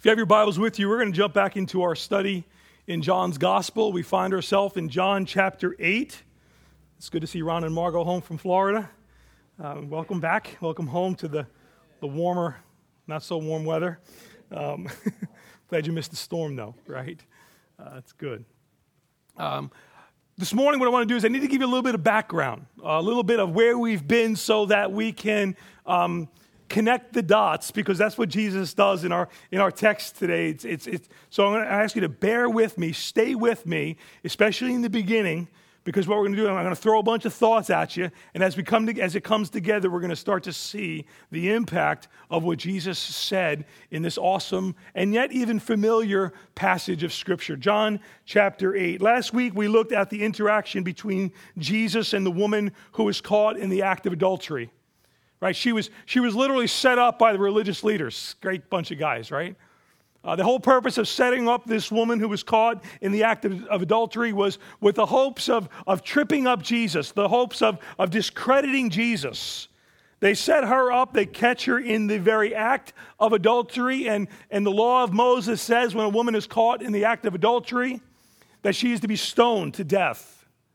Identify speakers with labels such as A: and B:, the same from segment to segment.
A: you have your Bibles with you, we're going to jump back into our study in John's Gospel. We find ourselves in John chapter 8. It's good to see Ron and Margot home from Florida. Welcome back. Welcome home to the warmer, not so warm weather. Glad you missed the storm, though, right? That's good. This morning, what I want to do is I need to give you a little bit of background, a little bit of where we've been so that we can connect the dots, because that's what Jesus does in our text today. So I'm going to ask you to bear with me, stay with me, especially in the beginning, because what we're going to do, I'm going to throw a bunch of thoughts at you, and as it comes together, we're going to start to see the impact of what Jesus said in this awesome and yet even familiar passage of Scripture. John chapter 8. Last week, we looked at the interaction between Jesus and the woman who was caught in the act of adultery. Right? She was literally set up by the religious leaders. Great bunch of guys, right? The whole purpose of setting up this woman who was caught in the act of adultery was with the hopes of tripping up Jesus, the hopes of discrediting Jesus. They set her up, they catch her in the very act of adultery, and the law of Moses says when a woman is caught in the act of adultery, that she is to be stoned to death.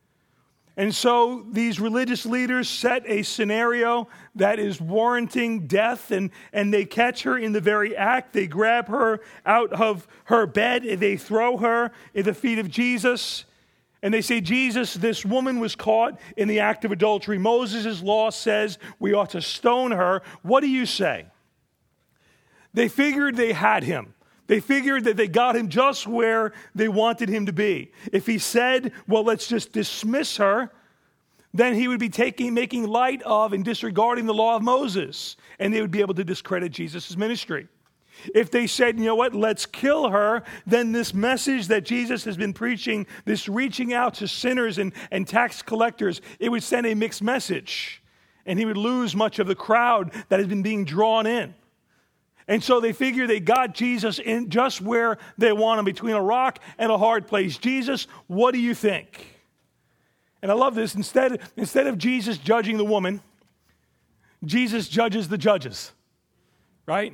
A: And so these religious leaders set a scenario that is warranting death, and they catch her in the very act. They grab her out of her bed, and they throw her at the feet of Jesus. And they say, Jesus, this woman was caught in the act of adultery. Moses' law says we ought to stone her. What do you say? They figured they had him. They figured that they got him just where they wanted him to be. If he said, well, let's just dismiss her, then he would be making light of and disregarding the law of Moses, and they would be able to discredit Jesus' ministry. If they said, you know what, let's kill her, then this message that Jesus has been preaching, this reaching out to sinners and tax collectors, it would send a mixed message, and he would lose much of the crowd that has been being drawn in. And so they figure they got Jesus in just where they want him, between a rock and a hard place. Jesus, what do you think? And I love this. Instead of Jesus judging the woman, Jesus judges the judges, right?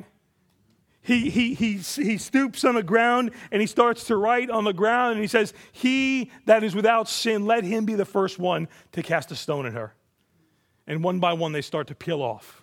A: He stoops on the ground and he starts to write on the ground, and he says, he that is without sin, let him be the first one to cast a stone at her. And one by one they start to peel off.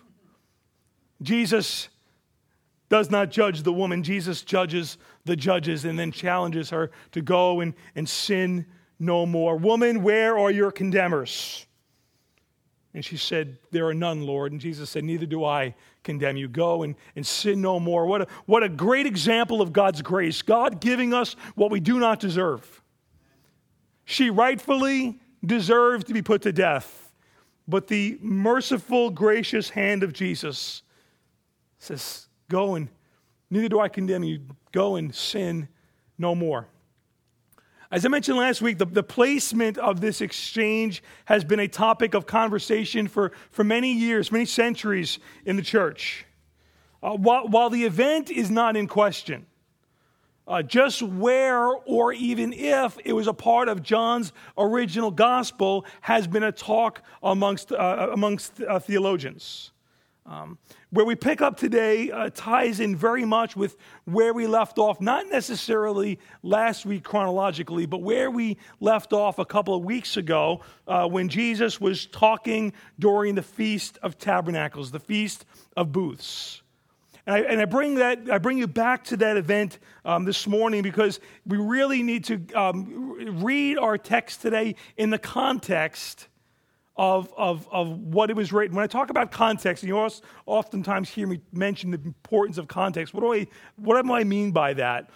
A: Jesus does not judge the woman. Jesus judges the judges and then challenges her to go and sin no more. Woman, where are your condemners? And she said, there are none, Lord. And Jesus said, neither do I condemn you. Go and sin no more. What a great example of God's grace. God giving us what we do not deserve. She rightfully deserved to be put to death. But the merciful, gracious hand of Jesus says, go and neither do I condemn you. Go and sin no more. As I mentioned last week, the placement of this exchange has been a topic of conversation for many years, many centuries in the church. While the event is not in question, just where or even if it was a part of John's original gospel has been a talk amongst theologians. Where we pick up today ties in very much with where we left off, not necessarily last week chronologically, but where we left off a couple of weeks ago when Jesus was talking during the Feast of Tabernacles, the Feast of Booths. And I bring you back to that event this morning because we really need to read our text today in the context of what it was written. When I talk about context, and you oftentimes hear me mention the importance of context. What do I mean by that?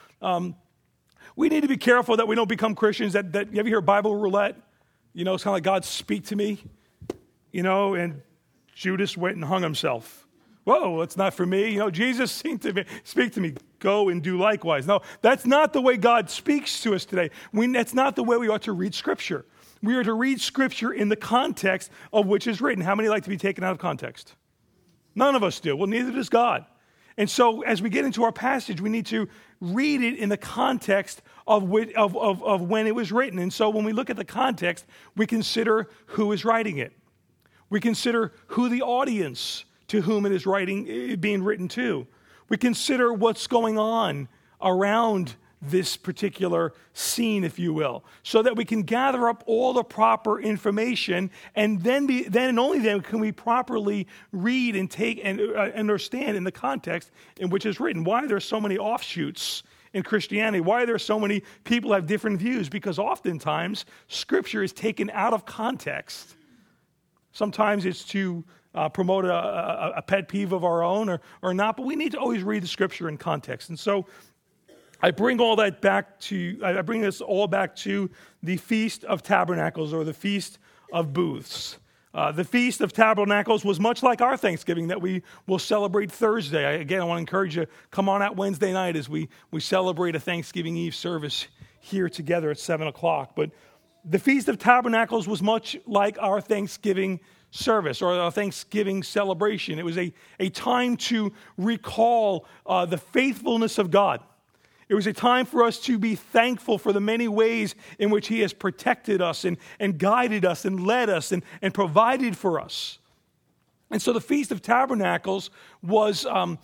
A: We need to be careful that we don't become Christians. That you ever hear Bible roulette? You know, it's kind of like, God, speak to me. You know, and Judas went and hung himself. Whoa, that's not for me. You know, Jesus seemed to speak to me. Go and do likewise. No, that's not the way God speaks to us today. That's not the way we ought to read Scripture. We are to read Scripture in the context of which is written. How many like to be taken out of context? None of us do. Well, neither does God. And so as we get into our passage, we need to read it in the context of when it was written. And so when we look at the context, we consider who is writing it. We consider who the audience to whom it is being written to. We consider what's going on around this particular scene, if you will, so that we can gather up all the proper information, and then and only then can we properly read and take and understand in the context in which it's written. Why there's so many offshoots in Christianity? Why there are so many people have different views? Because oftentimes Scripture is taken out of context. Sometimes it's to promote a pet peeve of our own or not, but we need to always read the Scripture in context. And so I bring all that back to, I bring this all back to the Feast of Tabernacles, or the Feast of Booths. The Feast of Tabernacles was much like our Thanksgiving that we will celebrate Thursday. I want to encourage you, come on out Wednesday night as we celebrate a Thanksgiving Eve service here together at 7 o'clock. But the Feast of Tabernacles was much like our Thanksgiving service or our Thanksgiving celebration. It was a time to recall the faithfulness of God. It was a time for us to be thankful for the many ways in which He has protected us and guided us and led us and provided for us. And so the Feast of Tabernacles was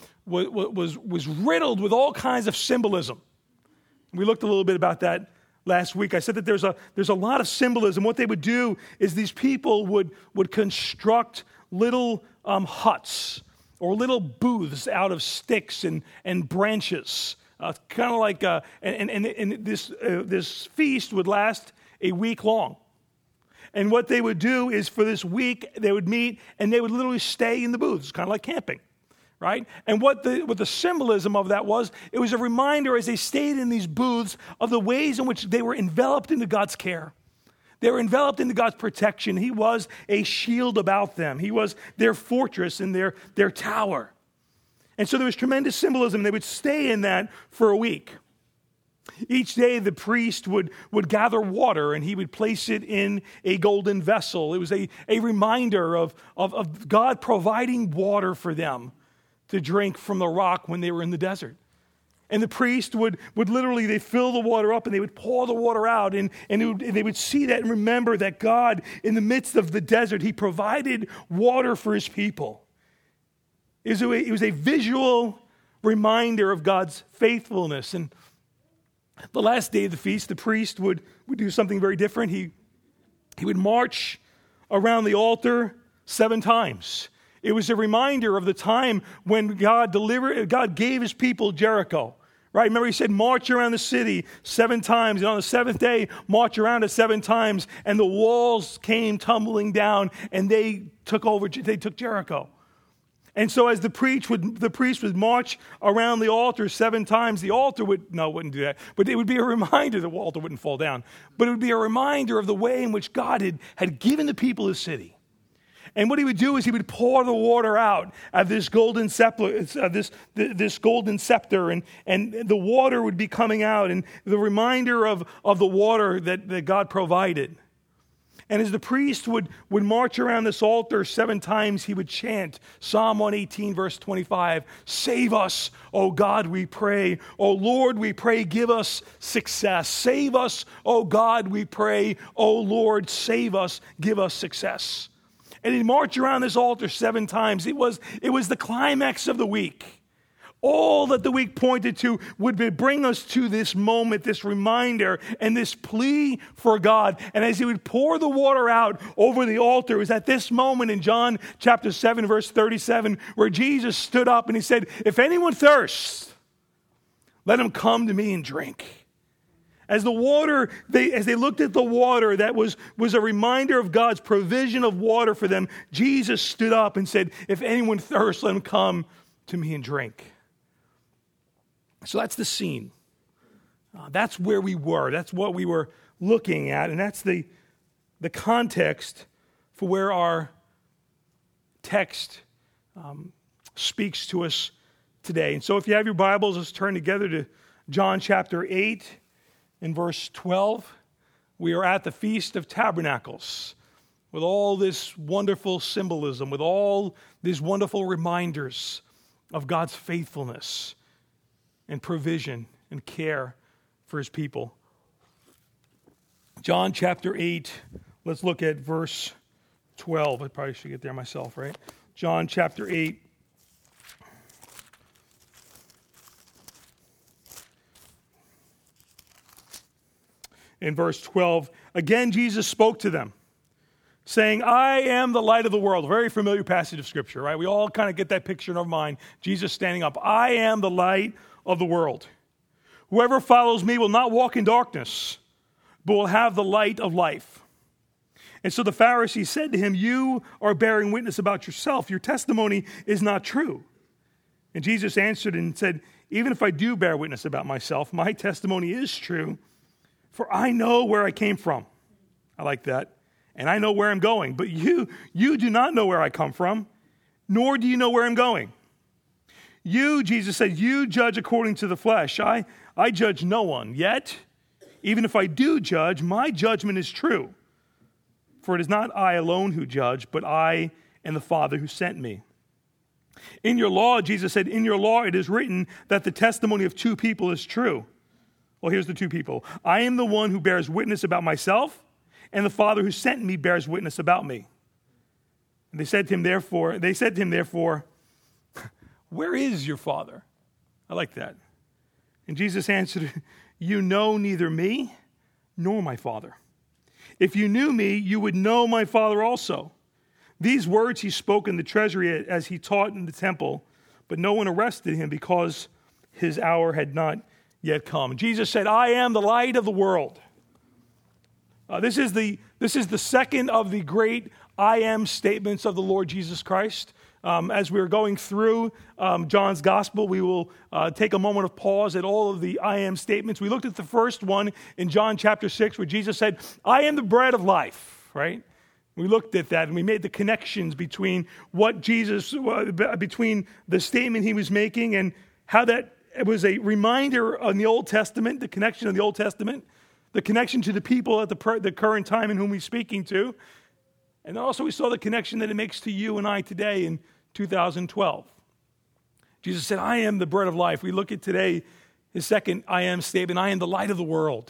A: riddled with all kinds of symbolism. We looked a little bit about that last week. I said that there's a lot of symbolism. What they would do is these people would construct little huts or little booths out of sticks and branches. Kind of like, and this feast would last a week long. And what they would do is for this week, they would meet and they would literally stay in the booths, kind of like camping, right? And what the symbolism of that was, it was a reminder as they stayed in these booths of the ways in which they were enveloped into God's care. They were enveloped into God's protection. He was a shield about them. He was their fortress and their tower. And so there was tremendous symbolism. They would stay in that for a week. Each day the priest would gather water and he would place it in a golden vessel. It was a reminder of God providing water for them to drink from the rock when they were in the desert. And the priest would literally, they fill the water up and they would pour the water out and they would see that and remember that God, in the midst of the desert, He provided water for His people. It was a visual reminder of God's faithfulness. And the last day of the feast, the priest would do something very different. He would march around the altar 7 times. It was a reminder of the time when God gave His people Jericho. Right? Remember, He said, march around the city 7 times. And on the 7th day, march around it 7 times. And the walls came tumbling down and they took Jericho. And so as the priest would march around the altar 7 times, the altar wouldn't do that. But it would be a reminder, the altar wouldn't fall down. But it would be a reminder of the way in which God had given the people His city. And what He would do is He would pour the water out of this golden scepter, this golden scepter, and the water would be coming out, and the reminder of the water that God provided. And as the priest would march around this altar 7 times, he would chant Psalm 118, verse 25, "Save us, O God, we pray. O Lord, we pray, give us success. Save us, O God, we pray. O Lord, save us, give us success." And he'd march around this altar 7 times. It was the climax of the week. All that the week pointed to would bring us to this moment, this reminder, and this plea for God. And as He would pour the water out over the altar, it was at this moment in John chapter 7, verse 37, where Jesus stood up and He said, "If anyone thirsts, let him come to me and drink." As they looked at the water, that was a reminder of God's provision of water for them. Jesus stood up and said, "If anyone thirsts, let him come to me and drink." So that's the scene. That's where we were. That's what we were looking at. And that's the context for where our text speaks to us today. And so if you have your Bibles, let's turn together to John chapter 8 and verse 12. We are at the Feast of Tabernacles with all this wonderful symbolism, with all these wonderful reminders of God's faithfulness and provision and care for His people. John chapter 8, let's look at verse 12. I probably should get there myself, right? John chapter 8. in verse 12. Again, Jesus spoke to them, saying, I am the light of the world. A very familiar passage of Scripture, right? We all kind of get that picture in our mind. Jesus standing up. I am the light of the world. Whoever follows me will not walk in darkness, but will have the light of life. And so the Pharisees said to him, you are bearing witness about yourself. Your testimony is not true. And Jesus answered and said, even if I do bear witness about myself, my testimony is true, for I know where I came from. I like that. And I know where I'm going. But you do not know where I come from, nor do you know where I'm going. You, Jesus said, you judge according to the flesh. I judge no one. Yet, even if I do judge, my judgment is true. For it is not I alone who judge, but I and the Father who sent me. In your law, Jesus said, in your law it is written that the testimony of two people is true. Well, here's the two people. I am the one who bears witness about myself, and the Father who sent me bears witness about me. And they said to him, therefore, where is your Father? I like that. And Jesus answered, you know neither me nor my Father. If you knew me, you would know my Father also. These words he spoke in the treasury as he taught in the temple, but no one arrested him because his hour had not yet come. Jesus said, I am the light of the world. This is the second of the great I am statements of the Lord Jesus Christ. As we're going through John's gospel, we will take a moment of pause at all of the I am statements. We looked at the first one in John chapter 6 where Jesus said, I am the bread of life, right? We looked at that and we made the connections between between the statement he was making and how that it was a reminder on the Old Testament, the connection of the Old Testament, the connection to the people at the current time in whom he's speaking to. And also we saw the connection that it makes to you and I today in 2012. Jesus said, I am the bread of life. We look at today his second I am statement, I am the light of the world.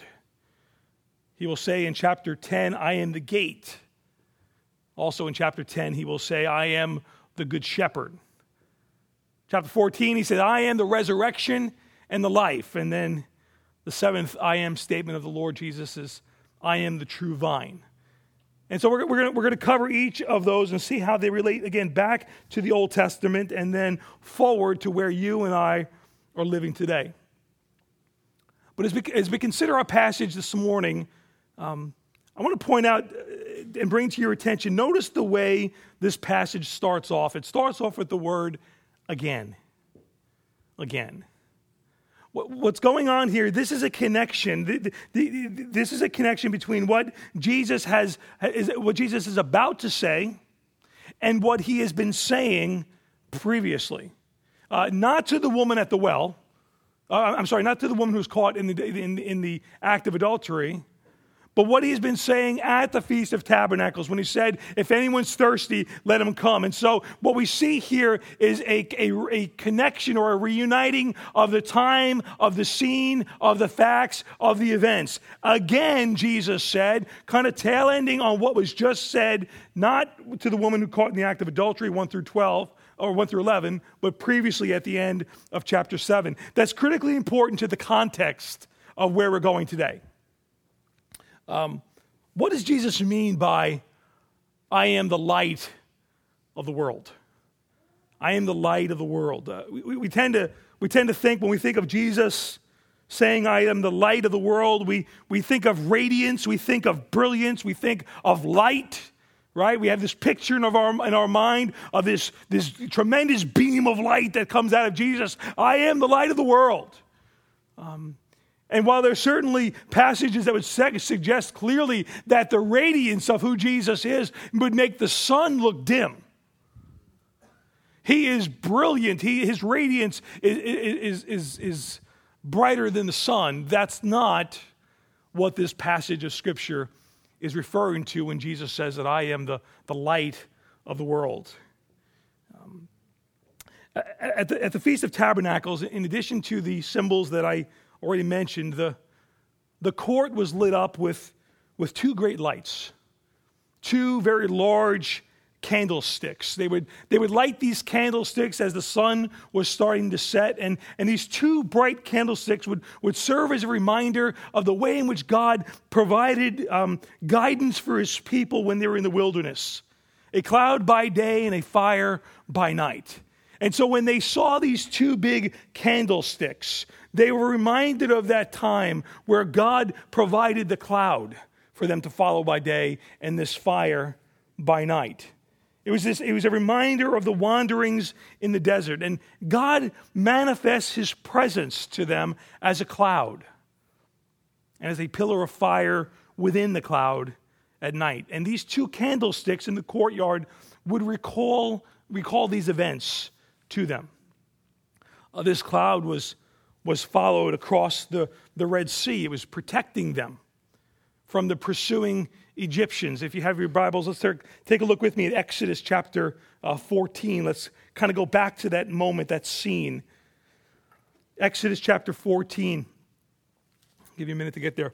A: He will say in chapter 10, I am the gate. Also in chapter 10, he will say, I am the good shepherd. Chapter 14, he said, I am the resurrection and the life. And then the seventh I am statement of the Lord Jesus is, I am the true vine. And so we're going to cover each of those and see how they relate, again, back to the Old Testament and then forward to where you and I are living today. But as we consider our passage this morning, I want to point out and bring to your attention, notice the way this passage starts off. It starts off with the word again. Again. What's going on here, this is a connection. This is a connection between what Jesus is about to say and what he has been saying previously. Not to the woman at the well. Not to the woman who's caught in the act of adultery. But what he's been saying at the Feast of Tabernacles when he said, if anyone's thirsty, let him come. And so what we see here is a connection or a reuniting of the time, of the scene, of the facts, of the events. Again, Jesus said, kind of tail ending on what was just said, not to the woman who caught in the act of adultery, 1 through 12, or 1 through 11, but previously at the end of chapter 7. That's critically important to the context of where we're going today. What does Jesus mean by, I am the light of the world? I am the light of the world. We tend to think, when we think of Jesus saying, I am the light of the world, we think of radiance, we think of brilliance, we think of light, right? We have this picture in our mind of this tremendous beam of light that comes out of Jesus. I am the light of the world. And while there's certainly passages that would suggest clearly that the radiance of who Jesus is would make the sun look dim, he is brilliant. His radiance is brighter than the sun. That's not what this passage of Scripture is referring to when Jesus says that I am the light of the world. At the Feast of Tabernacles, in addition to the symbols that I already mentioned, the court was lit up with two great lights, two very large candlesticks. They would light these candlesticks as the sun was starting to set, and these two bright candlesticks would serve as a reminder of the way in which God provided guidance for his people when they were in the wilderness. A cloud by day and a fire by night. And so when they saw these two big candlesticks, they were reminded of that time where God provided the cloud for them to follow by day and this fire by night. It was a reminder of the wanderings in the desert. And God manifests his presence to them as a cloud and as a pillar of fire within the cloud at night. And these two candlesticks in the courtyard would recall these events to them. This cloud was followed across the Red Sea. It was protecting them from the pursuing Egyptians. If you have your Bibles, let's take a look with me at Exodus chapter 14. Let's kind of go back to that moment, that scene. Exodus chapter 14. I'll give you a minute to get there.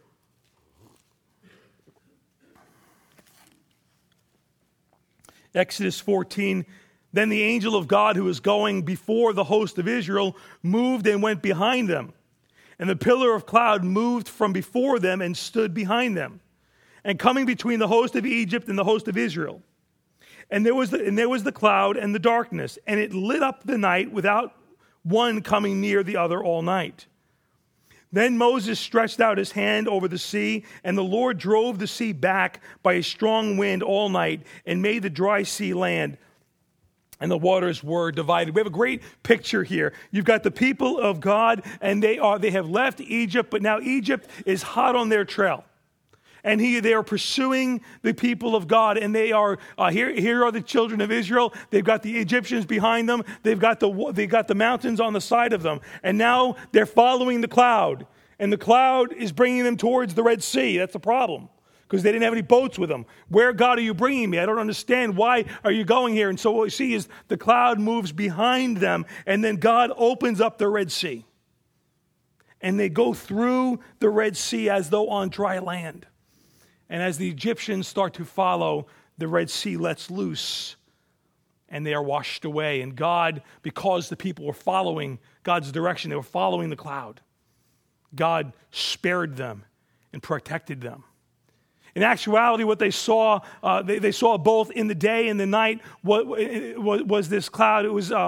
A: Exodus 14. Then the angel of God who was going before the host of Israel moved and went behind them. And the pillar of cloud moved from before them and stood behind them, and coming between the host of Egypt and the host of Israel. And there was the cloud and the darkness, and it lit up the night without one coming near the other all night. Then Moses stretched out his hand over the sea, and the Lord drove the sea back by a strong wind all night and made the dry sea land, and the waters were divided. We have a great picture here. You've got the people of God, and they have left Egypt, but now Egypt is hot on their trail. And they are pursuing the people of God, and they are here are the children of Israel. They've got the Egyptians behind them. They've got the mountains on the side of them, and now they're following the cloud, and the cloud is bringing them towards the Red Sea. That's the problem, because they didn't have any boats with them. Where, God, are you bringing me? I don't understand. Why are you going here? And so what we see is the cloud moves behind them, and then God opens up the Red Sea, and they go through the Red Sea as though on dry land. And as the Egyptians start to follow, the Red Sea lets loose, and they are washed away. And God, because the people were following God's direction, they were following the cloud, God spared them and protected them. In actuality, what they saw, they saw both in the day and the night, what was this cloud. It was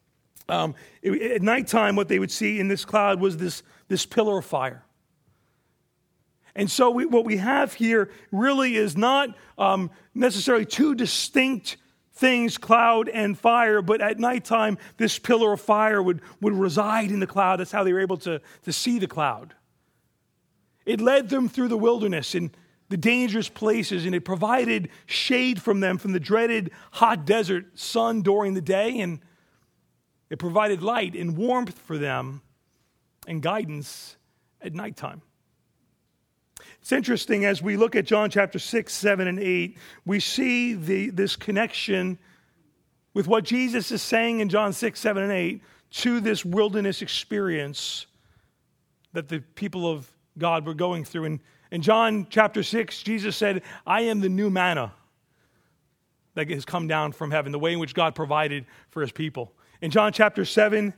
A: at nighttime, what they would see in this cloud was this pillar of fire. And so what we have here really is not necessarily two distinct things, cloud and fire, but at nighttime, this pillar of fire would reside in the cloud. That's how they were able to see the cloud. It led them through the wilderness and the dangerous places, and it provided shade from them from the dreaded hot desert sun during the day, and it provided light and warmth for them and guidance at nighttime. It's interesting, as we look at John chapter 6, 7, and 8, we see this connection with what Jesus is saying in John 6, 7, and 8 to this wilderness experience that the people of God were going through. In John chapter 6, Jesus said, I am the new manna that has come down from heaven, the way in which God provided for his people. In John chapter 7,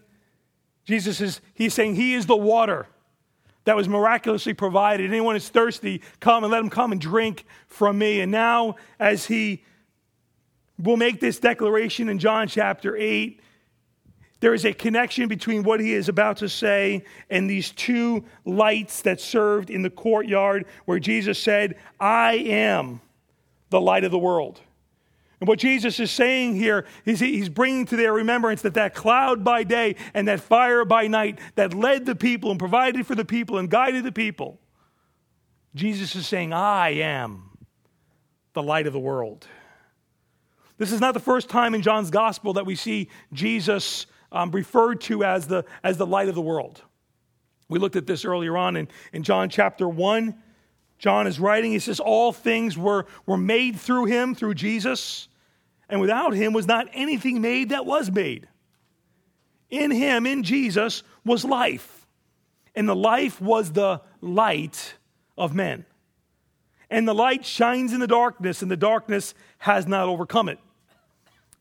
A: he's saying he is the water that was miraculously provided. Anyone who's thirsty, come and let him come and drink from me. And now, as he will make this declaration in John chapter 8, there is a connection between what he is about to say and these two lights that served in the courtyard, where Jesus said, I am the light of the world. And what Jesus is saying here is he's bringing to their remembrance that cloud by day and that fire by night that led the people and provided for the people and guided the people. Jesus is saying, I am the light of the world. This is not the first time in John's gospel that we see Jesus referred to as the light of the world. We looked at this earlier on in John chapter 1. John is writing, he says, all things were made through him, through Jesus, and without him was not anything made that was made. In him, in Jesus, was life, and the life was the light of men. And the light shines in the darkness, and the darkness has not overcome it.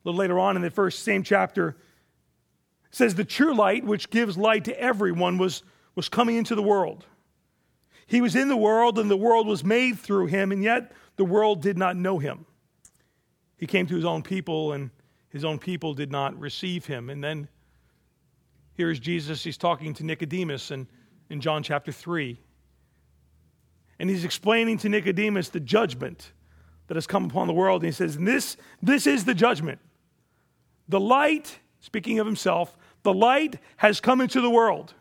A: little later on in the same chapter, says the true light, which gives light to everyone, was coming into the world. He was in the world, and the world was made through him, and yet the world did not know him. He came to his own people, and his own people did not receive him. And then here's Jesus. He's talking to Nicodemus in John chapter 3. And he's explaining to Nicodemus the judgment that has come upon the world. And he says, this is the judgment. The light, speaking of himself, the light has come into the world.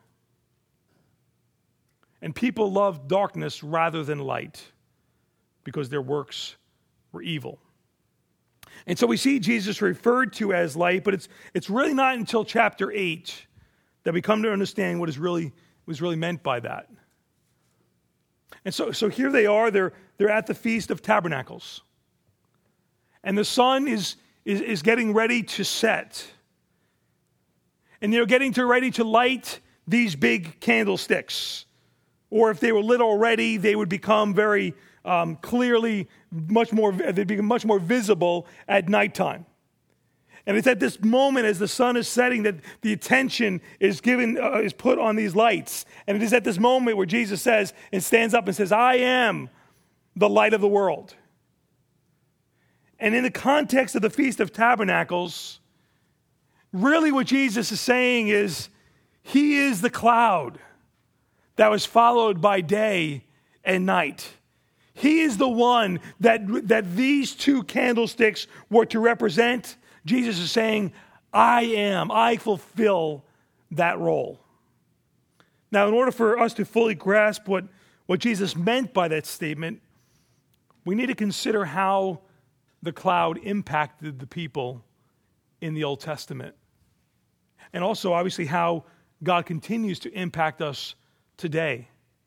A: And people loved darkness rather than light because their works were evil. And so we see Jesus referred to as light, but it's really not until chapter 8 that we come to understand what was really meant by that. And so here they are, they're at the Feast of Tabernacles. And the sun is getting ready to set. And they're getting ready to light these big candlesticks. Or if they were lit already, they would become very clearly they'd become much more visible at nighttime. And it's at this moment as the sun is setting that the attention is put on these lights. And it is at this moment where Jesus says and stands up and says, I am the light of the world. And in the context of the Feast of Tabernacles, really what Jesus is saying is he is the cloud that was followed by day and night. He is the one that these two candlesticks were to represent. Jesus is saying, I fulfill that role. Now, in order for us to fully grasp what Jesus meant by that statement, we need to consider how the cloud impacted the people in the Old Testament. And also, obviously, how God continues to impact us today.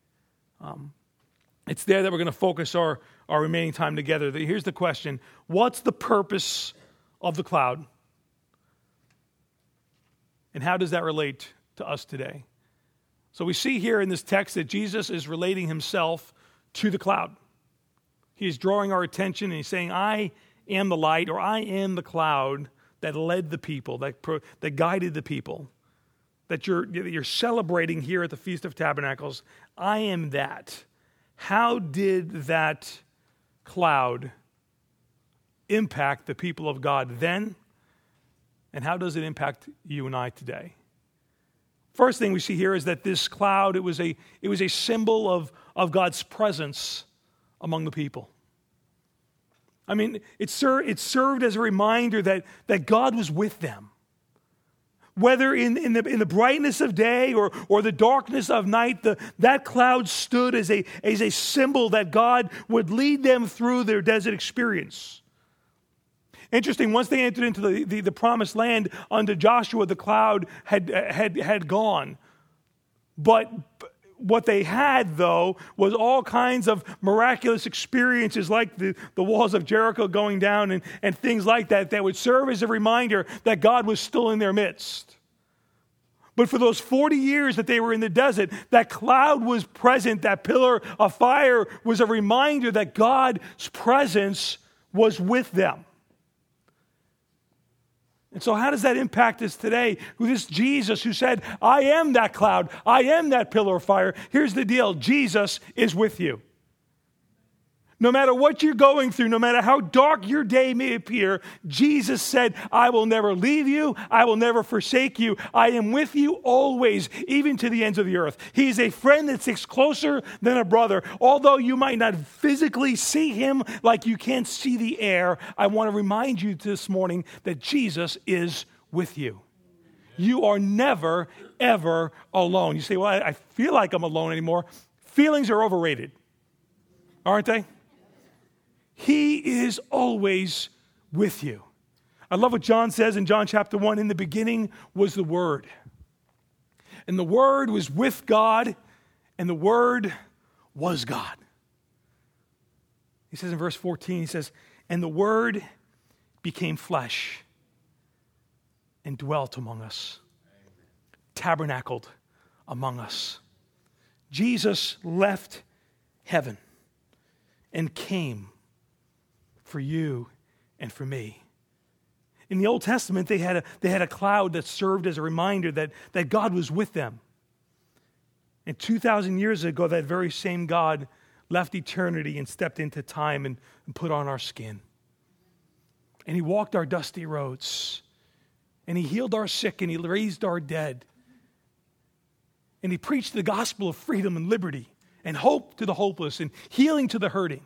A: It's there that we're going to focus our remaining time together. Here's the question. What's the purpose of the cloud? And how does that relate to us today? So we see here in this text that Jesus is relating himself to the cloud. He is drawing our attention and he's saying, I am the light, or I am the cloud that led the people, that guided the people, that you're celebrating here at the Feast of Tabernacles. I am that. How did that cloud impact the people of God then? And how does it impact you and I today? First thing we see here is that this cloud, it was a symbol of God's presence among the people. I mean, it served as a reminder that God was with them. Whether in the brightness of day or the darkness of night, that cloud stood as a symbol that God would lead them through their desert experience. Interesting, once they entered into the promised land under Joshua, the cloud had gone. But what they had, though, was all kinds of miraculous experiences like the walls of Jericho going down and things like that would serve as a reminder that God was still in their midst. But for those 40 years that they were in the desert, that cloud was present, that pillar of fire was a reminder that God's presence was with them. And so how does that impact us today? This Jesus who said, I am that cloud, I am that pillar of fire. Here's the deal, Jesus is with you. No matter what you're going through, no matter how dark your day may appear, Jesus said, I will never leave you, I will never forsake you. I am with you always, even to the ends of the earth. He's a friend that sticks closer than a brother. Although you might not physically see him like you can't see the air, I want to remind you this morning that Jesus is with you. You are never, ever alone. You say, well, I feel like I'm alone anymore. Feelings are overrated, aren't they? He is always with you. I love what John says in John chapter 1. In the beginning was the Word. And the Word was with God, and the Word was God. He says in verse 14, he says, and the Word became flesh and dwelt among us, tabernacled among us. Jesus left heaven and came for you and for me. In the Old Testament, they had a cloud that served as a reminder that God was with them. And 2,000 years ago, that very same God left eternity and stepped into time and put on our skin. And he walked our dusty roads. And he healed our sick and he raised our dead. And he preached the gospel of freedom and liberty and hope to the hopeless and healing to the hurting.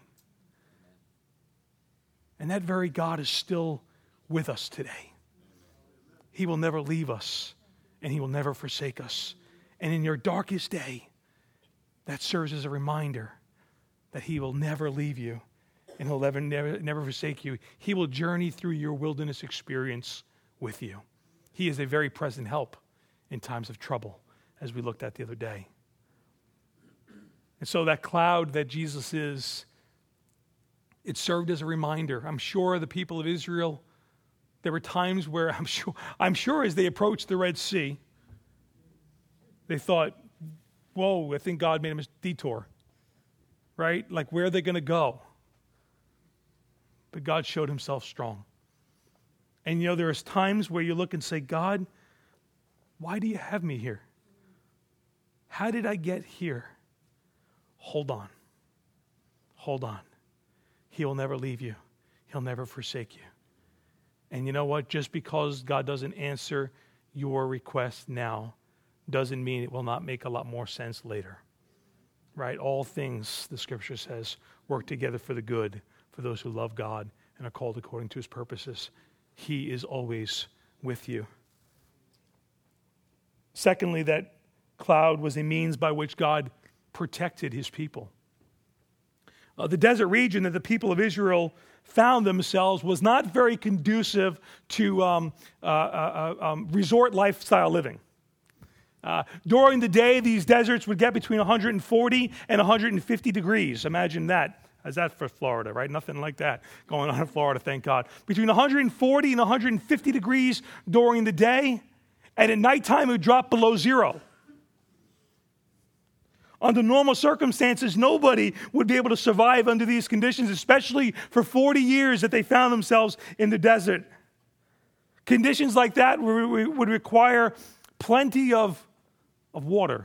A: And that very God is still with us today. He will never leave us and he will never forsake us. And in your darkest day, that serves as a reminder that he will never leave you and he'll never forsake you. He will journey through your wilderness experience with you. He is a very present help in times of trouble, as we looked at the other day. And so that cloud that Jesus is, it served as a reminder. I'm sure the people of Israel, there were times where I'm sure as they approached the Red Sea, they thought, whoa, I think God made a detour, right? Like, where are they going to go? But God showed himself strong. And there's times where you look and say, God, why do you have me here? How did I get here? Hold on. Hold on. He will never leave you. He'll never forsake you. And you know what? Just because God doesn't answer your request now doesn't mean it will not make a lot more sense later. Right? All things, the scripture says, work together for the good for those who love God and are called according to his purposes. He is always with you. Secondly, that cloud was a means by which God protected his people. The desert region that the people of Israel found themselves was not very conducive to resort lifestyle living. During the day, these deserts would get between 140 and 150 degrees. Imagine that. How's that for Florida, right? Nothing like that going on in Florida, thank God. Between 140 and 150 degrees during the day, and at nighttime it would drop below zero. Under normal circumstances, nobody would be able to survive under these conditions, especially for 40 years that they found themselves in the desert. Conditions like that would require plenty of water.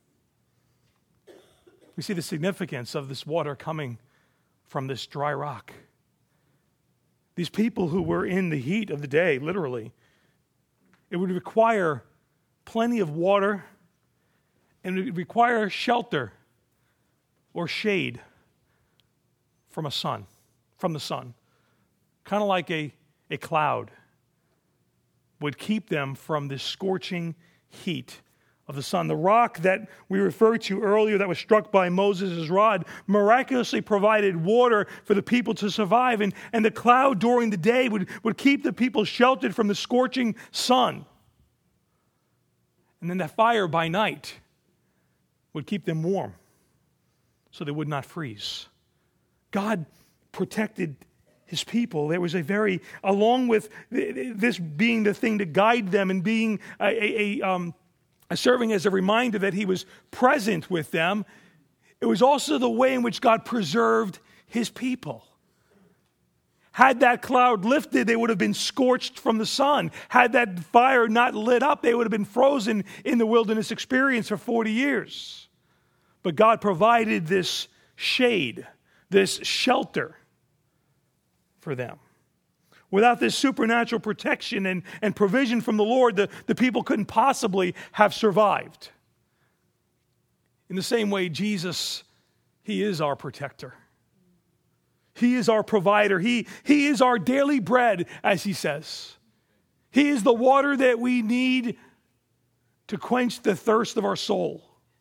A: We see the significance of this water coming from this dry rock. These people who were in the heat of the day, literally, it would require plenty of water, and it would require shelter or shade from the sun. Kind of like a cloud would keep them from this scorching heat of the sun. The rock that we referred to earlier that was struck by Moses' rod miraculously provided water for the people to survive, and the cloud during the day would keep the people sheltered from the scorching sun. And then the fire by night would keep them warm so they would not freeze. God protected his people. There was along with this being the thing to guide them and being serving as a reminder that he was present with them, it was also the way in which God preserved his people. Had that cloud lifted, they would have been scorched from the sun. Had that fire not lit up, they would have been frozen in the wilderness experience for 40 years. But God provided this shade, this shelter for them. Without this supernatural protection and provision from the Lord, the people couldn't possibly have survived. In the same way, Jesus, he is our protector. He is our provider. He is our daily bread, as he says. He is the water that we need to quench the thirst of our soul.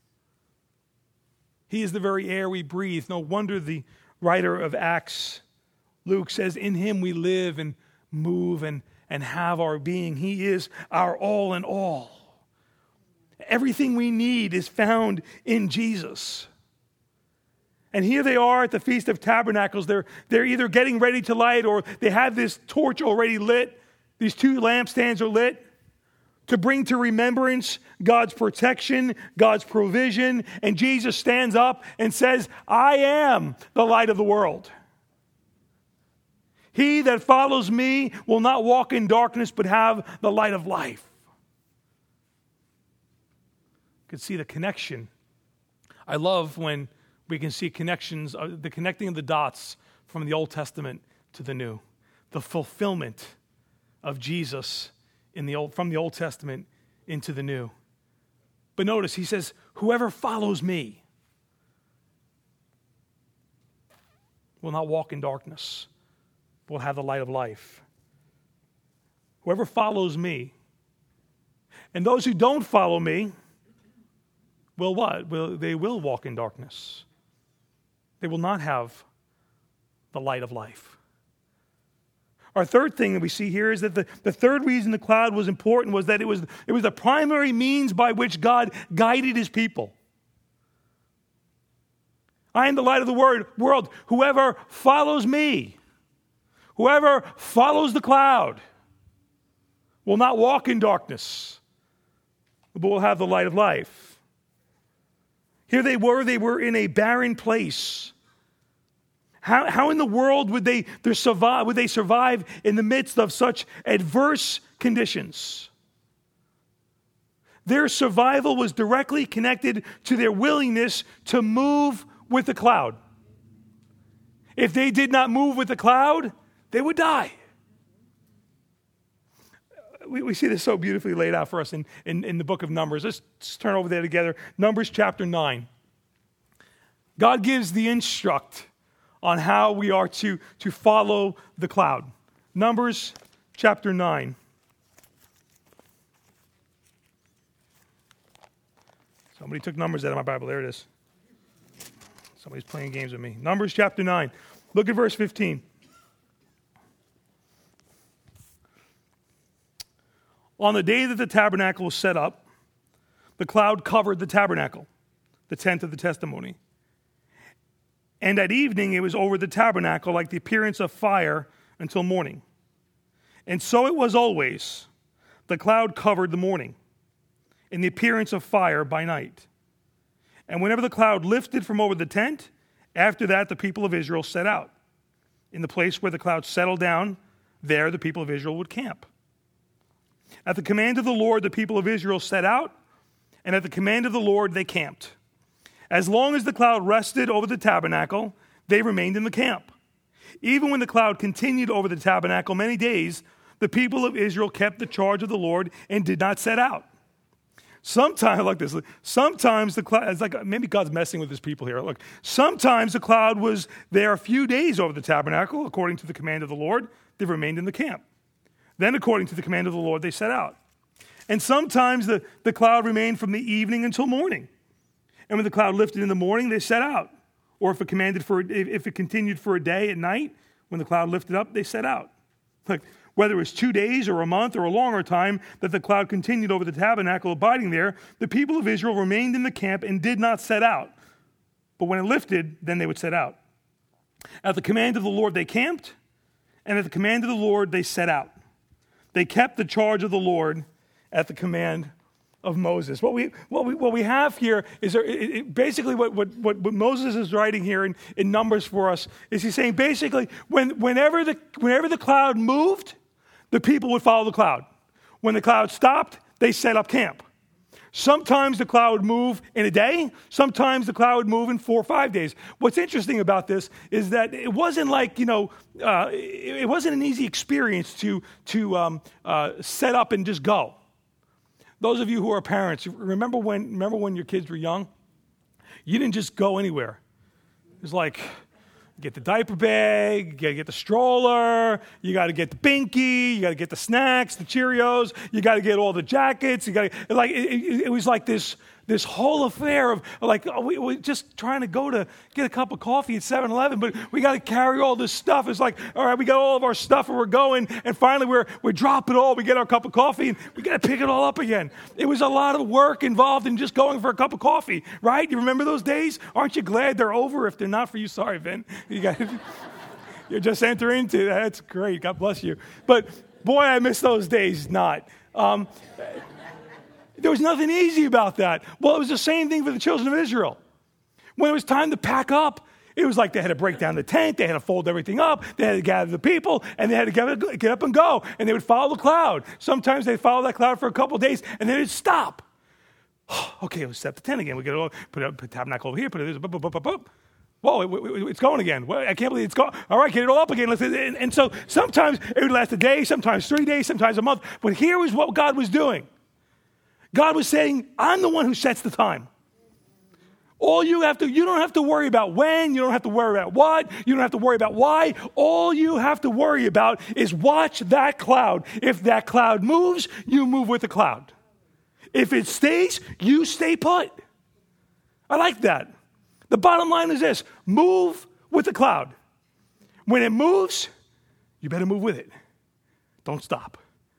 A: He is the very air we breathe. No wonder the writer of Acts, Luke, says, in him we live and move and have our being. He is our all in all. Everything we need is found in Jesus. And here they are at the Feast of Tabernacles. They're either getting ready to light, or they have this torch already lit. These two lampstands are lit to bring to remembrance God's protection, God's provision. And Jesus stands up and says, I am the light of the world. He that follows me will not walk in darkness, but have the light of life. You can see the connection. I love when we can see connections, the connecting of the dots from the Old Testament to the New. The fulfillment of Jesus from the Old Testament into the New. But notice, he says, whoever follows me will not walk in darkness, will have the light of life. Whoever follows me. And those who don't follow me will what? They will walk in darkness. They will not have the light of life. Our third thing that we see here is that the third reason the cloud was important was that it was the primary means by which God guided his people. I am the light of the world. Whoever follows me, whoever follows the cloud, will not walk in darkness, but will have the light of life. Here they were in a barren place. How in the world would they survive in the midst of such adverse conditions? Their survival was directly connected to their willingness to move with the cloud. If they did not move with the cloud, they would die. We see this so beautifully laid out for us in the book of Numbers. Let's turn over there together. Numbers chapter 9. God gives the instruct on how we are to follow the cloud. Numbers chapter 9. Somebody took Numbers out of my Bible. There it is. Somebody's playing games with me. Numbers chapter 9. Look at verse 15. On the day that the tabernacle was set up, the cloud covered the tabernacle, the tent of the testimony. And at evening it was over the tabernacle like the appearance of fire until morning. And so it was always. The cloud covered the morning, and the appearance of fire by night. And whenever the cloud lifted from over the tent, after that the people of Israel set out. In the place where the cloud settled down, there the people of Israel would camp. At the command of the Lord, the people of Israel set out, and at the command of the Lord they camped. As long as the cloud rested over the tabernacle, they remained in the camp. Even when the cloud continued over the tabernacle many days, the people of Israel kept the charge of the Lord and did not set out. Sometimes, like this, sometimes the cloud, it's like maybe God's messing with his people here. Look, sometimes the cloud was there a few days over the tabernacle, according to the command of the Lord. They remained in the camp. Then, according to the command of the Lord, they set out. And sometimes the cloud remained from the evening until morning. And when the cloud lifted in the morning, they set out. Or if it continued for a day at night, when the cloud lifted up, they set out. Like, whether it was 2 days or a month or a longer time that the cloud continued over the tabernacle abiding there, the people of Israel remained in the camp and did not set out. But when it lifted, then they would set out. At the command of the Lord they camped, and at the command of the Lord they set out. They kept the charge of the Lord at the command of Moses. What we have here is basically what Moses is writing here in Numbers for us is he's saying basically whenever the cloud moved, the people would follow the cloud. When the cloud stopped, they set up camp. Sometimes the cloud would move in a day. Sometimes the cloud would move in 4 or 5 days. What's interesting about this is that it wasn't like, it wasn't an easy experience to set up and just go. Those of you who are parents, remember when your kids were young? You didn't just go anywhere. It was like, get the diaper bag, you got to get the stroller, you got to get the binky, you got to get the snacks, the Cheerios, you got to get all the jackets. It was like this whole affair of like we're just trying to go to get a cup of coffee at 7-Eleven, but we got to carry all this stuff. It's like, all right, we got all of our stuff and we're going, and finally we drop it all. We get our cup of coffee and we got to pick it all up again. It was a lot of work involved in just going for a cup of coffee, right? You remember those days? Aren't you glad they're over? If they're not for you, sorry, Vin. You're just entering into that. That's great. God bless you. But boy, I miss those days. Not. There was nothing easy about that. Well, it was the same thing for the children of Israel. When it was time to pack up, It was like they had to break down the tent, they had to fold everything up, they had to gather the people, and they had to get up and go. And they would follow the cloud. Sometimes they'd follow that cloud for a couple of days, and then it'd stop. Okay, let's set the tent again. We got to put the tabernacle over here, put it this, whoa, it's going again. I can't believe it's going. All right, get it all up again. And so sometimes it would last a day, sometimes 3 days, sometimes a month. But here is what God was doing. God was saying, I'm the one who sets the time. You don't have to worry about when, you don't have to worry about what, you don't have to worry about why. All you have to worry about is watch that cloud. If that cloud moves, you move with the cloud. If it stays, you stay put. I like that. The bottom line is this: move with the cloud. When it moves, you better move with it. Don't stop.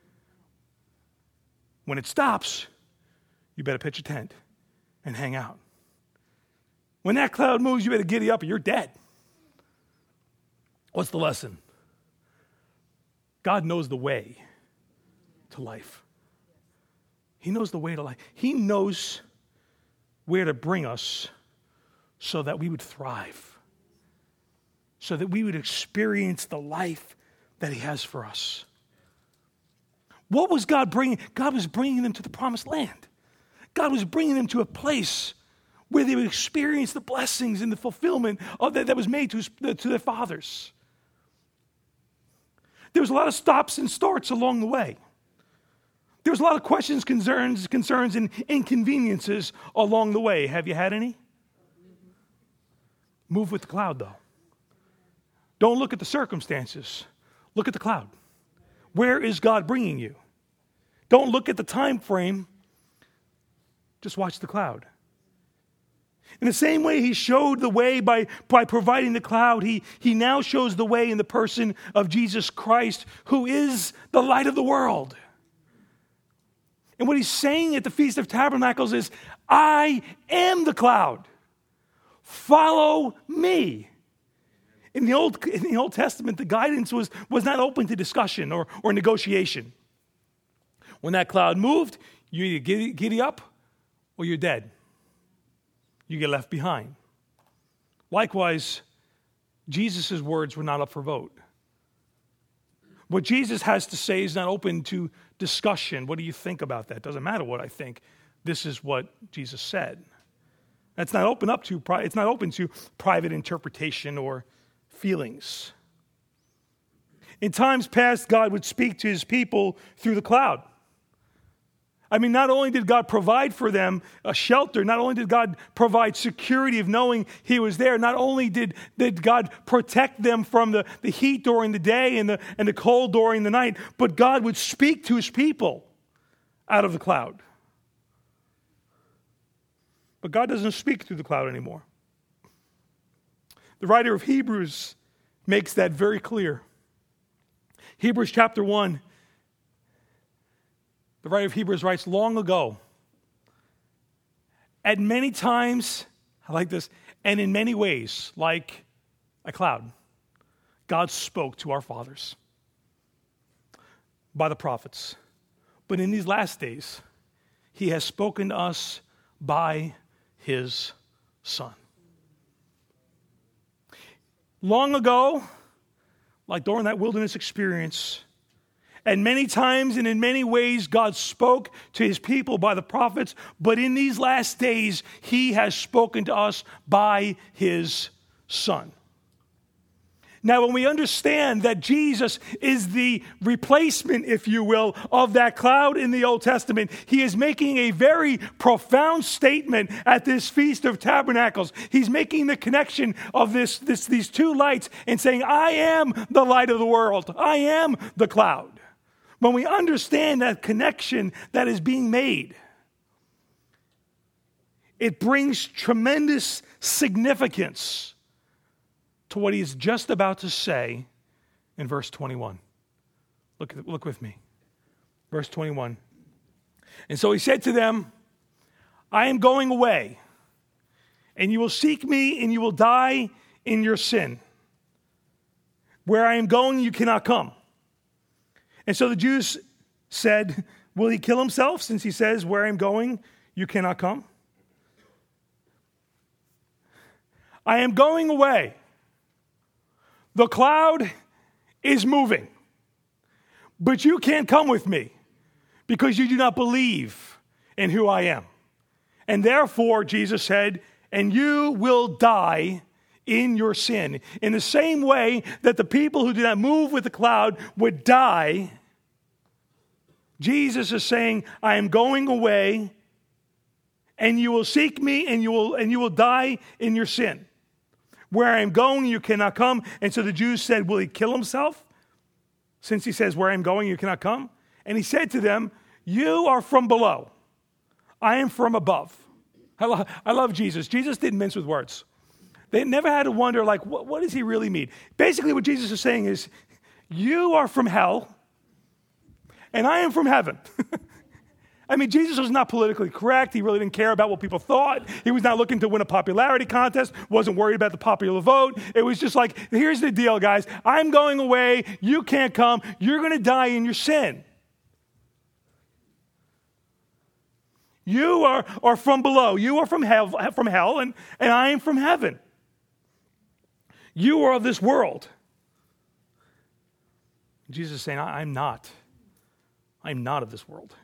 A: When it stops, you better pitch a tent and hang out. When that cloud moves, you better giddy up or you're dead. What's the lesson? God knows the way to life. He knows the way to life. He knows where to bring us so that we would thrive, so that we would experience the life that he has for us. What was God bringing? God was bringing them to the promised land. God was bringing them to a place where they would experience the blessings and the fulfillment of that was made to their fathers. There was a lot of stops and starts along the way. There was a lot of questions, concerns, and inconveniences along the way. Have you had any? Move with the cloud, though. Don't look at the circumstances. Look at the cloud. Where is God bringing you? Don't look at the time frame. Just watch the cloud. In the same way he showed the way by providing the cloud, he now shows the way in the person of Jesus Christ, who is the light of the world. And what he's saying at the Feast of Tabernacles is, I am the cloud. Follow me. In the Old Testament, the guidance was not open to discussion or negotiation. When that cloud moved, you either giddy up or you're dead. You get left behind. Likewise, Jesus' words were not up for vote. What Jesus has to say is not open to discussion. What do you think about that? Doesn't matter what I think. This is what Jesus said. It's not open to private interpretation or feelings. In times past, God would speak to his people through the cloud. I mean, not only did God provide for them a shelter, not only did God provide security of knowing he was there, not only did God protect them from the heat during the day and the cold during the night, but God would speak to his people out of the cloud. But God doesn't speak through the cloud anymore. The writer of Hebrews makes that very clear. Hebrews chapter 1. The writer of Hebrews writes, long ago, at many times, I like this, and in many ways, like a cloud, God spoke to our fathers by the prophets. But in these last days, he has spoken to us by his Son. Long ago, like during that wilderness experience, and many times and in many ways, God spoke to his people by the prophets, but in these last days, he has spoken to us by his Son. Now, when we understand that Jesus is the replacement, if you will, of that cloud in the Old Testament, he is making a very profound statement at this Feast of Tabernacles. He's making the connection of these two lights and saying, I am the light of the world. I am the cloud. When we understand that connection that is being made, it brings tremendous significance to what he is just about to say in verse 21. Look with me. Verse 21. And so he said to them, I am going away, and you will seek me, and you will die in your sin. Where I am going, you cannot come. And so the Jews said, will he kill himself since he says, where I am going, you cannot come? I am going away. The cloud is moving. But you can't come with me because you do not believe in who I am. And therefore, Jesus said, and you will die in your sin. In the same way that the people who did not move with the cloud would die, Jesus is saying, I am going away, and you will seek me, and you will die in your sin. Where I am going, you cannot come. And so the Jews said, will he kill himself? Since he says, where I am going, you cannot come. And he said to them, you are from below. I am from above. I love Jesus. Jesus didn't mince with words. They never had to wonder, like, what does he really mean? Basically, what Jesus is saying is, you are from hell, and I am from heaven. I mean, Jesus was not politically correct. He really didn't care about what people thought. He was not looking to win a popularity contest, wasn't worried about the popular vote. It was just like, here's the deal, guys. I'm going away. You can't come. You're going to die in your sin. You are from below. You are from hell, and I am from heaven. You are of this world. Jesus is saying, I'm not. I'm not of this world.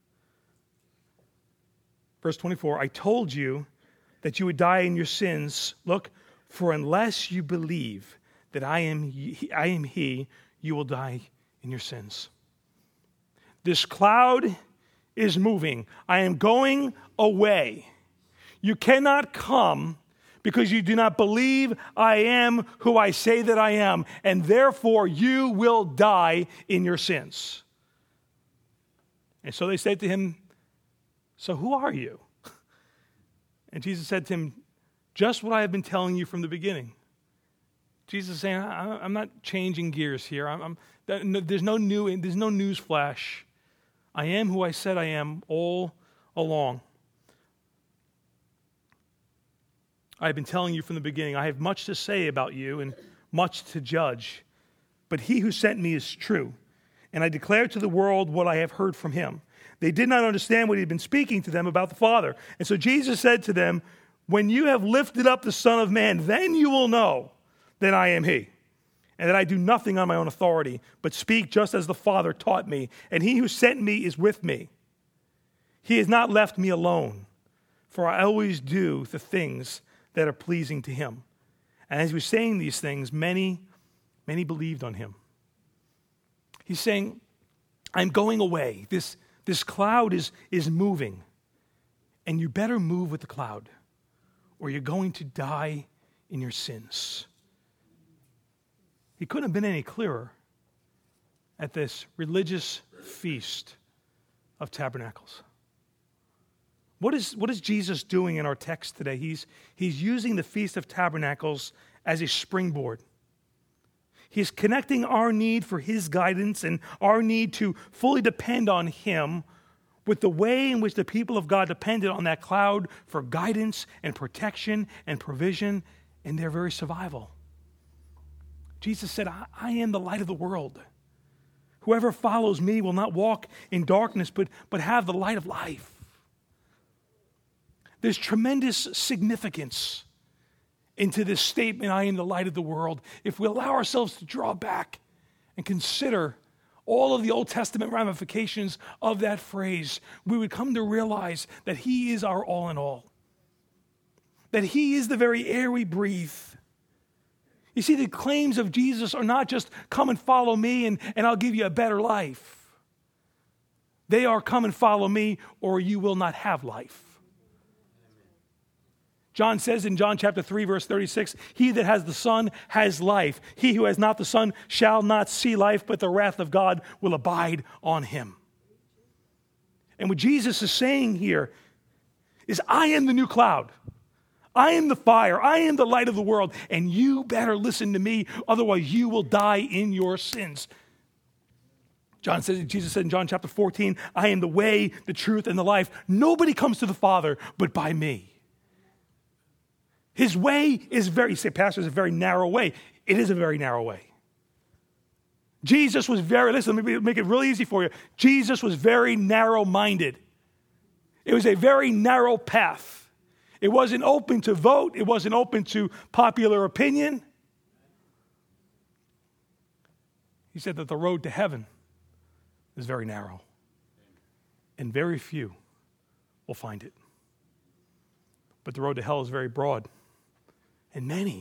A: Verse 24, I told you that you would die in your sins. Look, for unless you believe that I am he, you will die in your sins. This cloud is moving. I am going away. You cannot come because you do not believe I am who I say that I am, and therefore you will die in your sins. And so they said to him, so who are you? And Jesus said to him, just what I have been telling you from the beginning. Jesus is saying, I'm not changing gears here. There's no news flash. I am who I said I am all along. I have been telling you from the beginning, I have much to say about you and much to judge. But he who sent me is true, and I declare to the world what I have heard from him. They did not understand what he had been speaking to them about the Father. And so Jesus said to them, when you have lifted up the Son of Man, then you will know that I am he, and that I do nothing on my own authority, but speak just as the Father taught me. And he who sent me is with me. He has not left me alone, for I always do the things that are pleasing to him. And as he was saying these things, many believed on him. He's saying, I'm going away. This cloud is moving, and you better move with the cloud, or you're going to die in your sins. He couldn't have been any clearer at this religious feast of tabernacles. What is Jesus doing in our text today? He's using the Feast of Tabernacles as a springboard. He's connecting our need for his guidance and our need to fully depend on him with the way in which the people of God depended on that cloud for guidance and protection and provision in their very survival. Jesus said, I am the light of the world. Whoever follows me will not walk in darkness, but have the light of life. There's tremendous significance into this statement, I am the light of the world, if we allow ourselves to draw back and consider all of the Old Testament ramifications of that phrase, we would come to realize that he is our all in all. That he is the very air we breathe. You see, the claims of Jesus are not just come and follow me and I'll give you a better life. They are come and follow me or you will not have life. John says in John chapter 3, verse 36, he that has the Son has life. He who has not the Son shall not see life, but the wrath of God will abide on him. And what Jesus is saying here is, I am the new cloud. I am the fire. I am the light of the world. And you better listen to me, otherwise you will die in your sins. Jesus said in John chapter 14, I am the way, the truth, and the life. Nobody comes to the Father but by me. His way is you say, Pastor, it's a very narrow way. It is a very narrow way. Jesus was listen, let me make it really easy for you. Jesus was very narrow-minded. It was a very narrow path. It wasn't open to vote. It wasn't open to popular opinion. He said that the road to heaven is very narrow, and very few will find it. But the road to hell is very broad, and many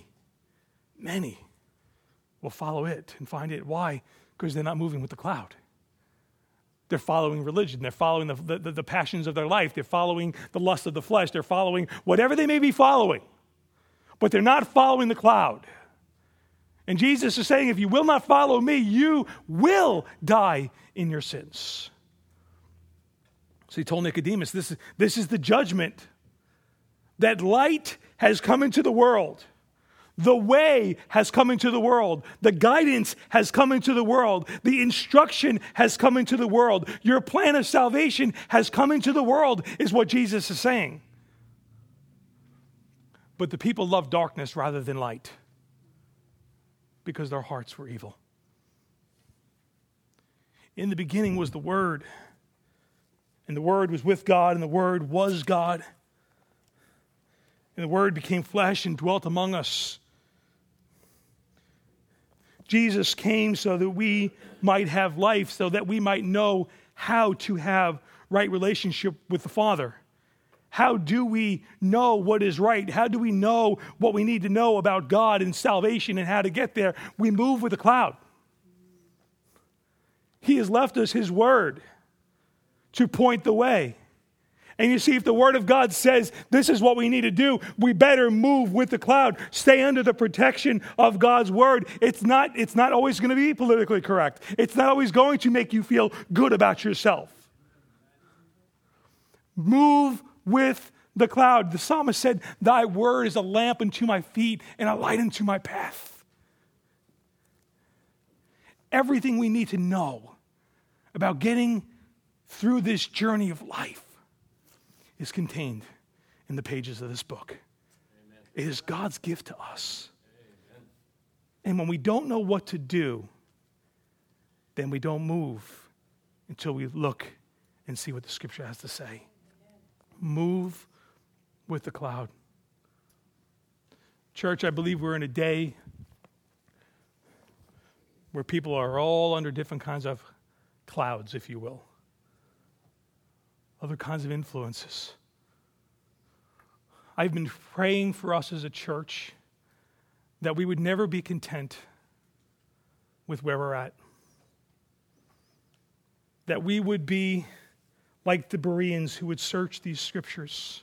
A: will follow it and find it. Why? Because they're not moving with the cloud. They're following religion. They're following the passions of their life. They're following the lust of the flesh. They're following whatever they may be following. But they're not following the cloud. And Jesus is saying, if you will not follow me, you will die in your sins. So he told Nicodemus, this is the judgment. That light has come into the world. The way has come into the world. The guidance has come into the world. The instruction has come into the world. Your plan of salvation has come into the world, is what Jesus is saying. But the people loved darkness rather than light, because their hearts were evil. In the beginning was the Word, and the Word was with God, and the Word was God. And the Word became flesh and dwelt among us. Jesus came so that we might have life, so that we might know how to have right relationship with the Father. How do we know what is right? How do we know what we need to know about God and salvation and how to get there? We move with the cloud. He has left us His Word to point the way. And you see, if the Word of God says this is what we need to do, we better move with the cloud. Stay under the protection of God's Word. It's not always going to be politically correct. It's not always going to make you feel good about yourself. Move with the cloud. The psalmist said, thy word is a lamp unto my feet and a light unto my path. Everything we need to know about getting through this journey of life is contained in the pages of this book. Amen. It is God's gift to us. Amen. And when we don't know what to do, then we don't move until we look and see what the Scripture has to say. Move with the cloud. Church, I believe we're in a day where people are all under different kinds of clouds, if you will. Other kinds of influences. I've been praying for us as a church that we would never be content with where we're at. That we would be like the Bereans who would search these scriptures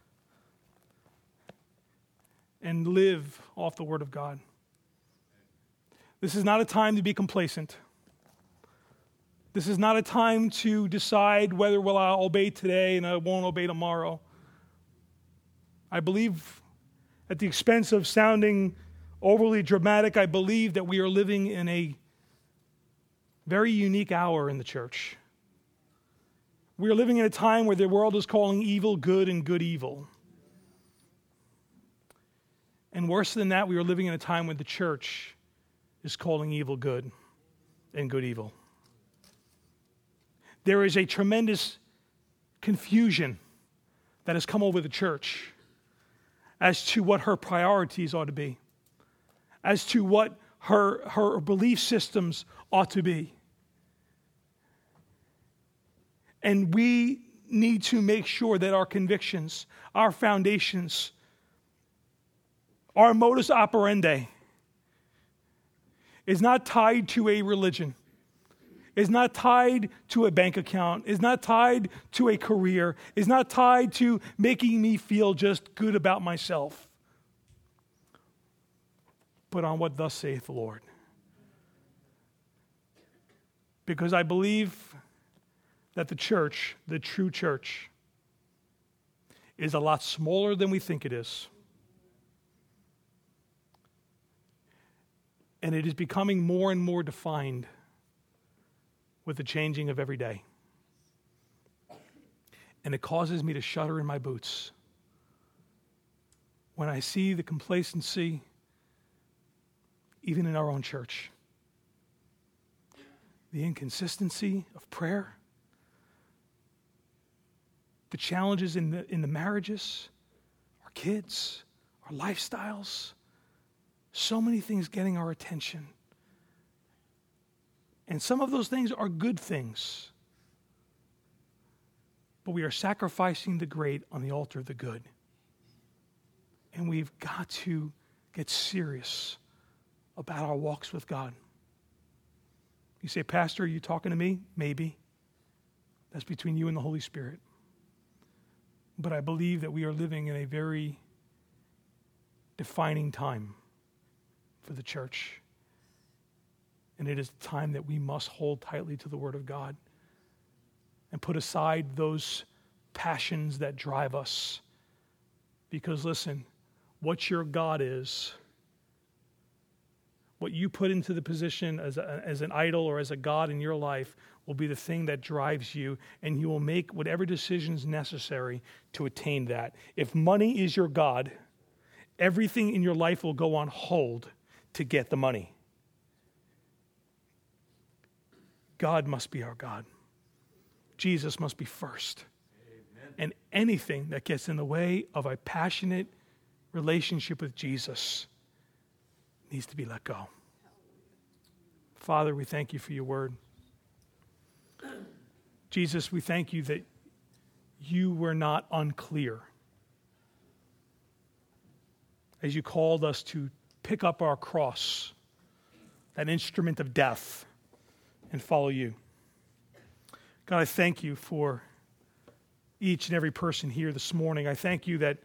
A: and live off the Word of God. This is not a time to be complacent. This is not a time to decide whether will I obey today and I won't obey tomorrow. I believe, at the expense of sounding overly dramatic, I believe that we are living in a very unique hour in the church. We are living in a time where the world is calling evil good and good evil. And worse than that, we are living in a time when the church is calling evil good and good evil. There is a tremendous confusion that has come over the church as to what her priorities ought to be, as to what her belief systems ought to be. And we need to make sure that our convictions, our foundations, our modus operandi is not tied to a religion, is not tied to a bank account, is not tied to a career, is not tied to making me feel just good about myself, but on what thus saith the Lord. Because I believe that the church, the true church, is a lot smaller than we think it is. And it is becoming more and more defined with the changing of every day. And it causes me to shudder in my boots when I see the complacency, even in our own church. The inconsistency of prayer, the challenges in the marriages, our kids, our lifestyles, so many things getting our attention. And some of those things are good things. But we are sacrificing the great on the altar of the good. And we've got to get serious about our walks with God. You say, Pastor, are you talking to me? Maybe. That's between you and the Holy Spirit. But I believe that we are living in a very defining time for the church. And it is the time that we must hold tightly to the Word of God and put aside those passions that drive us. Because listen, what your God is, what you put into the position as an idol or as a God in your life will be the thing that drives you, and you will make whatever decisions necessary to attain that. If money is your God, everything in your life will go on hold to get the money. God must be our God. Jesus must be first. Amen. And anything that gets in the way of a passionate relationship with Jesus needs to be let go. Father, we thank you for your word. Jesus, we thank you that you were not unclear as you called us to pick up our cross, that instrument of death, and follow you. God, I thank you for each and every person here this morning. I thank you that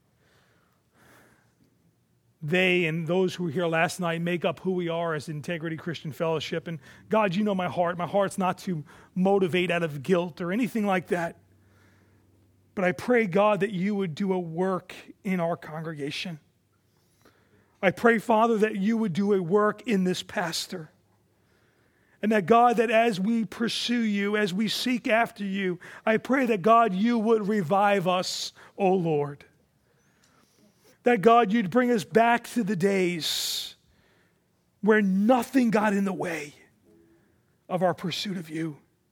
A: they and those who were here last night make up who we are as Integrity Christian Fellowship. And God, you know my heart. My heart's not to motivate out of guilt or anything like that. But I pray, God, that you would do a work in our congregation. I pray, Father, that you would do a work in this pastor. And that, God, that as we pursue you, as we seek after you, I pray that, God, you would revive us, O Lord. That, God, you'd bring us back to the days where nothing got in the way of our pursuit of you.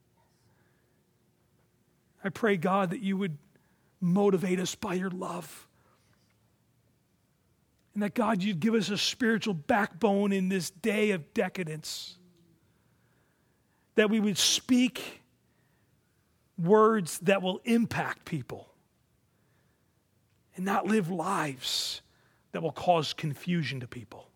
A: I pray, God, that you would motivate us by your love. And that, God, you'd give us a spiritual backbone in this day of decadence. That we would speak words that will impact people and not live lives that will cause confusion to people.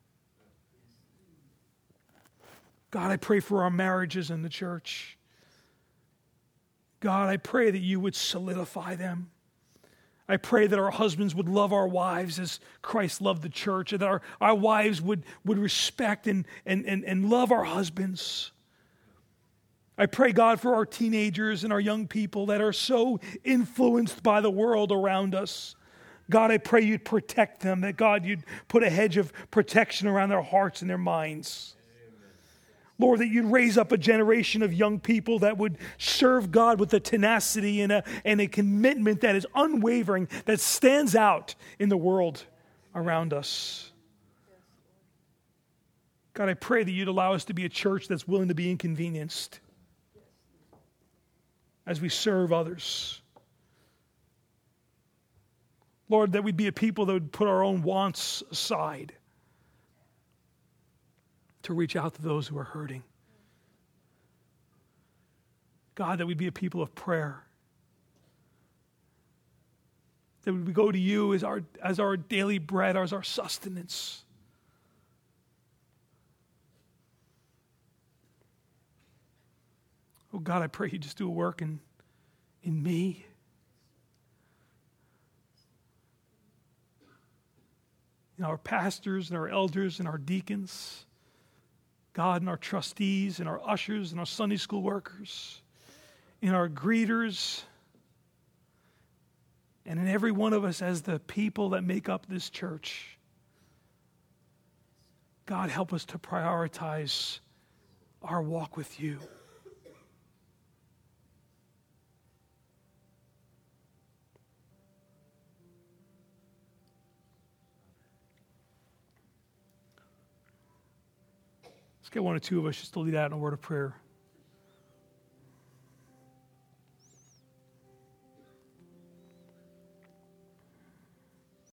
A: God, I pray for our marriages in the church. God, I pray that you would solidify them. I pray that our husbands would love our wives as Christ loved the church, and that our wives would respect and love our husbands. I pray, God, for our teenagers and our young people that are so influenced by the world around us. God, I pray you'd protect them, that, God, you'd put a hedge of protection around their hearts and their minds. Amen. Lord, that you'd raise up a generation of young people that would serve God with a tenacity and a commitment that is unwavering, that stands out in the world around us. God, I pray that you'd allow us to be a church that's willing to be inconvenienced as we serve others. Lord, that we'd be a people that would put our own wants aside to reach out to those who are hurting. God, that we'd be a people of prayer. That we would go to you as our daily bread, as our sustenance. Oh God, I pray you just do a work in me. In our pastors and our elders and our deacons, God, and our trustees and our ushers and our Sunday school workers, in our greeters, and in every one of us as the people that make up this church. God, help us to prioritize our walk with you. Let's get one or two of us just to lead out in a word of prayer.